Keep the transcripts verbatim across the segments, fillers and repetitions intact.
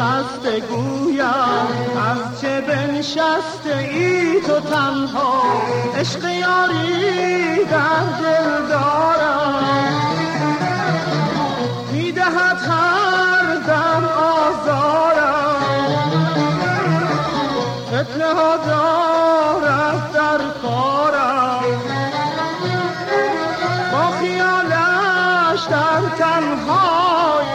خسته گویم از چه بنشسته ای تو تنها، عشق یاری در دل دارم، میدهد هر دم آزارم، فتنه ها دارد در کارم، با خیالش در تنهایی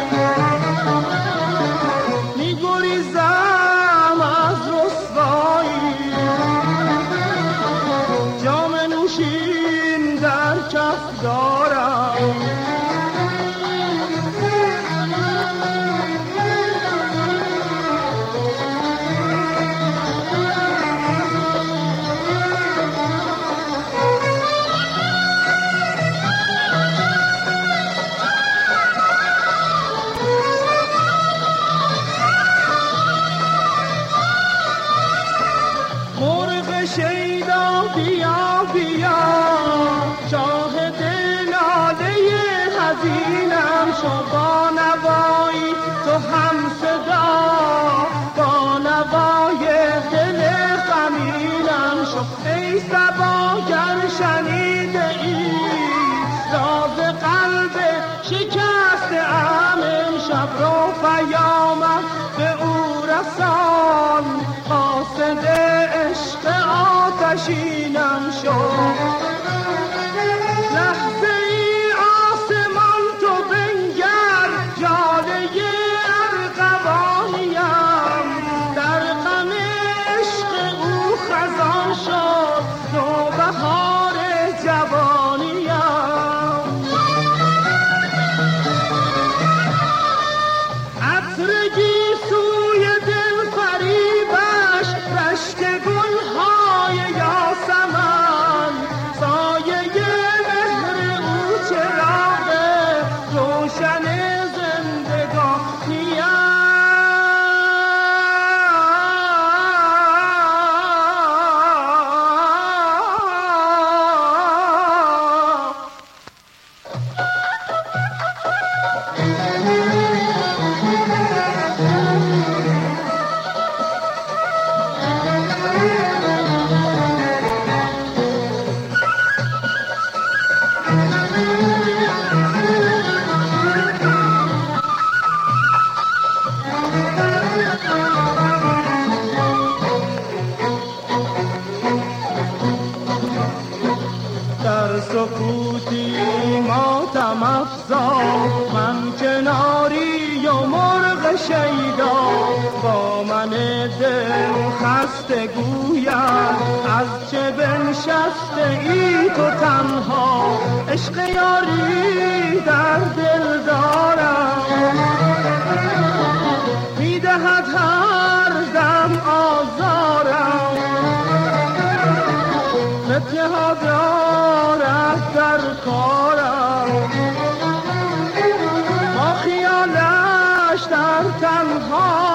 میگریزم از رسوایی، جام نوشین در کف دارم، شیدا بیا بیا شاهد لاله حزینم شو، با نوایی تو هم صدا، با نوای دل غمینم شو، ای صبا گر شنیده ای راز قلب شکسته ام، امشب رو پیامم به او رسان، قاصد عشق آتشینم شو، لحظه ای آسمان تو بنگر جاله ارغوانیم، در غم عشق او خزان شد نوبهار جوانیم، عطر گیسوی دل فریبش رشک گلهای یاسمن، سایه مهر او چراغ روشن زندگانیم، در سکوتی ماتم افزا من کناری و مرغ شیدا، با من دل خسته گویم از چه بنشسته ای تو تنها، عشق یاری در دل دارم، میدهد هر دم آزارم، فتنه ها دارد در کارم، با خیالش در تنها